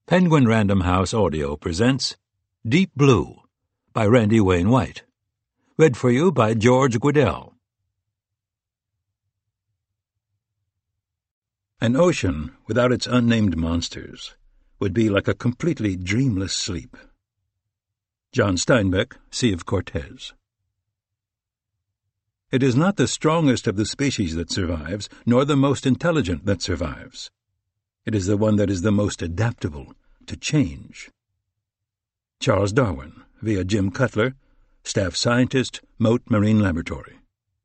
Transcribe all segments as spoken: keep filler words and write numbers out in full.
Penguin Random House Audio presents Deep Blue by Randy Wayne White. Read for you by George Guidell. An ocean without its unnamed monsters would be like a completely dreamless sleep. John Steinbeck, Sea of Cortez. It is not the strongest of the species that survives, nor the most intelligent that survives. It is the one that is the most adaptable to change. Charles Darwin, via Jim Cutler, Staff Scientist, Mote Marine Laboratory.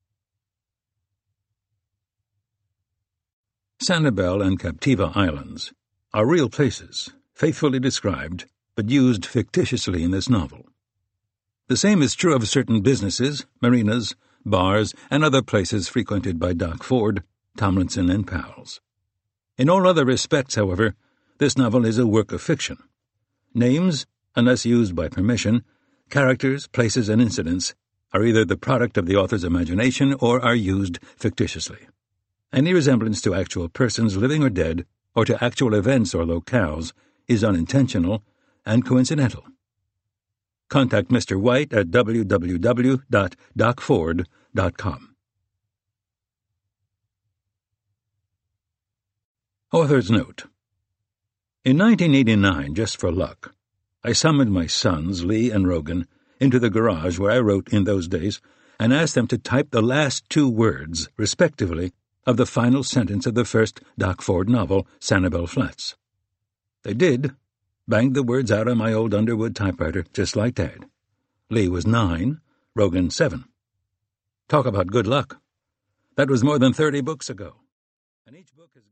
Sanibel and Captiva Islands are real places, faithfully described, but used fictitiously in this novel. The same is true of certain businesses, marinas, bars, and other places frequented by Doc Ford, Tomlinson, and pals. In all other respects, however, this novel is a work of fiction. Names, unless used by permission, characters, places, and incidents are either the product of the author's imagination or are used fictitiously. Any resemblance to actual persons, living or dead, or to actual events or locales is unintentional and coincidental. Contact Mister White at w w w dot doc ford dot com. Author's Note. In nineteen eighty-nine, just for luck, I summoned my sons, Lee and Rogan, into the garage where I wrote in those days and asked them to type the last two words, respectively, of the final sentence of the first Doc Ford novel, Sanibel Flats. They did, banged the words out on my old Underwood typewriter just like Dad. Lee was nine, Rogan seven. Talk about good luck. That was more than thirty books ago, and each book has